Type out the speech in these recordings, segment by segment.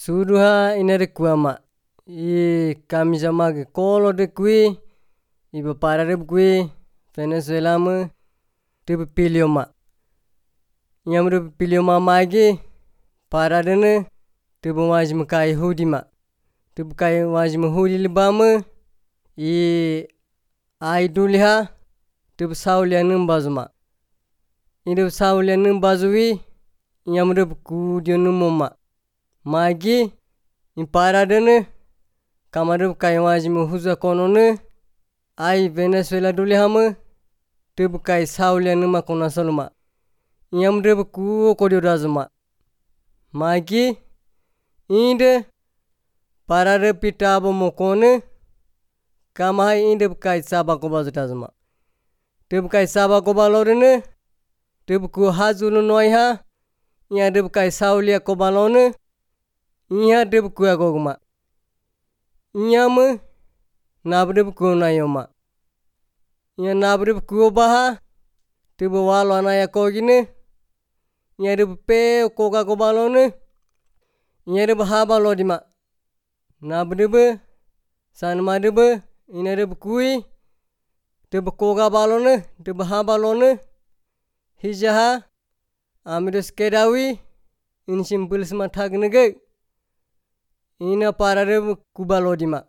Suruha inare kuama. Kami sama ke kolo de kui. Iba para de kui. Venezuela mu. De pilio ma. Yam de pilio ma magi. Para de ne. De waj mu kai hudi ma. De kai waj mu hudi libamu. Ai duliha. De saulia numbazu ma. Ide saulia numbazuwi. Yam de kudio numoma. Magi. Para de ne. Kamar kai waj mu huza kono ne. Ai Venezuela duliha mu. De kai saulia numa kona solma. Yam de ku kodio razuma. Magi. Inde. Para de pitabo mokone. Kamai inde kai sabako bazutazuma. De kai sabako balorene. De ku hazulu noiha. Nya de kai saulia ko balone. Nya de ku agoguma. Nyam nabre ku nayoma. Nya nabre ku baha. De walo anaya kogine. Nya de pe koga ko balone. Nya de habalo dima. Nabre san madebe inare kui. De koga balone. De habalone. Hijaha. Amidos kedawi. In simple sma thagnege. Ina parare kubalo dima.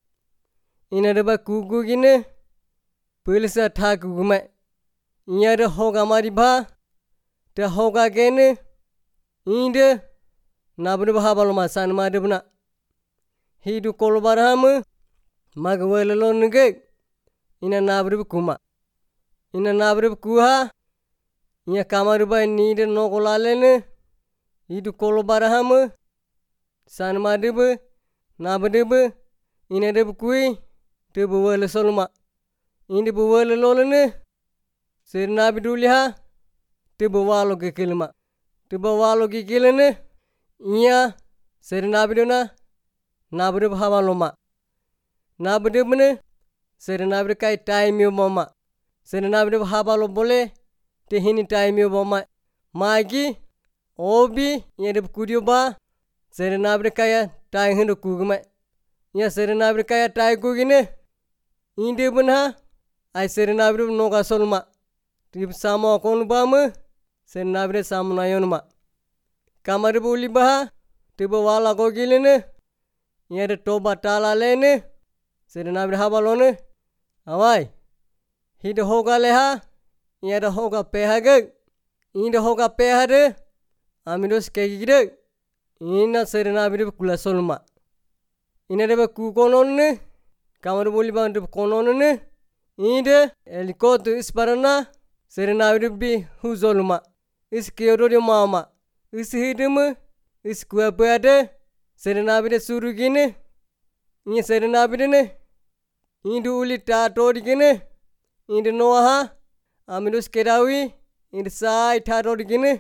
Ina de kugu gine. Pulsa thaguma. Nya de hoga mariba. De hoga gene. Inde. Nabre habalo ma san madebna. Hidu kolbaramu. Magwelelo nege. Ina nabre kuma. Ina nabre kuha. Nya kamaruba nide nogolalene. Hidu kolbaramu. San madebe. Nabdebe. Ina debe kui. Debe wele solma. Inde wele lolene. Ser nabiduliha. Debe walo gekilma. Debe walo gekilene. Nya ser nabiduna. Nabre habaloma. Nabdebne. Ser nabre kai time yo mama. Ser nabre habalo bole. Tehini time yo mama. Magi. Obi. Nya debe kudio ba. Ser nabre kaya tai hindu kuguma. Nya ser nabre kaya tai kugine. Inde bunha. Ai ser nabre noga solma. Tib sama kon bamu. Ser nabre samna yonma. Kamar buli baha. Tiba wala kogilene. Nya de toba tala lene. Ser nabre habalone. Awai. Hide hoga leha. Nya de hoga pehage. Inde hoga pehade. Amidos kegide. Ina ser nabre kula solma. Ina de kukonone. Kamar buli baha de konone. Inde elikoto isparana. Ser nabre bi huzolma. Is kiyodo mama. Is hidemu. Is kuapade. Ser nabre surugine. Ina ser nabre ne. Indu uli tatori gine. Indu noaha. Amidos kedawi. Indu sai tatori gine.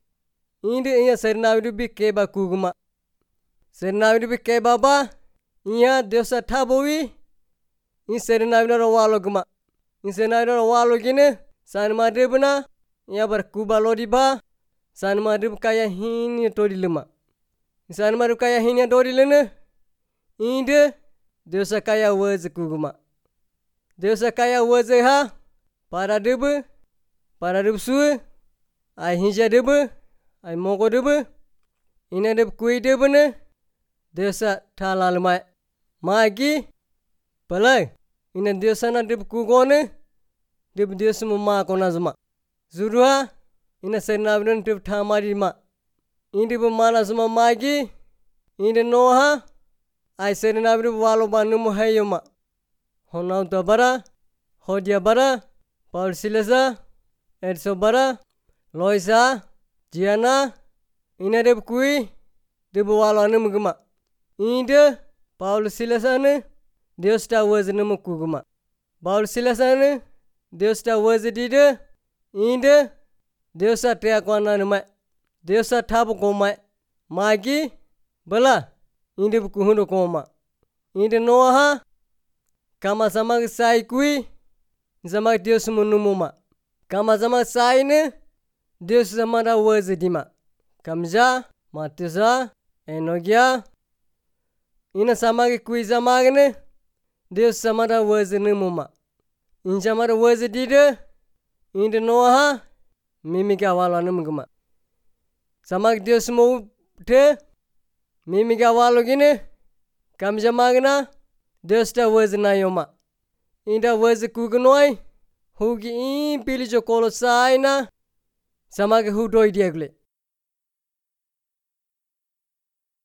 Indu ina ser nabre bi keba kuguma. Ser nabre bi keba ba. Ina diosa tabowi. In ser nabre walo guma. In ser nabre walo gine. San madebna. Ina bar kubalo diba. San madeb kaya hini tori lima. San madeb kaya hini tori lene. Inde. Diosa kaya waze kuguma. Diosa kaya waze ha. Para debe. Para debe suwe. Ai hinja debe. Ai mogo debe. Ina debe kui debe ne. Diosa talal mai. Magi. Palai. Ina diosa na debe kugone. Debe diosa mama kona zuma. Zuruha. Ina ser nabren debe thamari ma. Inde be mana zuma magi. Inde noha. Ai ser nabre walo banumu hayoma. Honau da bara. Hodia bara. Paul Silesa. Edso bara. Loisa. Jiana. Ina debe kui. Debe walo anumu guma. Inde. Paul Silesa ne. Dios ta waze numu kuguma. Paul Silesa ne. Dios ta waze dide. Inde. Dios ta trea kwana numai. Dios ta tabu komai. Magi. Bala. Inde bukuhundo koma. Inde noaha. Kama samag sai kui. Zamag Dios munumuma. Kama zamag sai ne. Dios zamada waze dima. Kamja. Matiza. Enogia ina samage kuiza magne Deus samara wazne muma. Injamara wazedide inde noha mimiga walo numguma. Samag Deus mau te mimiga walo gine kamja magna Deus da wazna yoma. Inda waz kugnoi hugi in pili jo kolo saina samage hudoi diagle.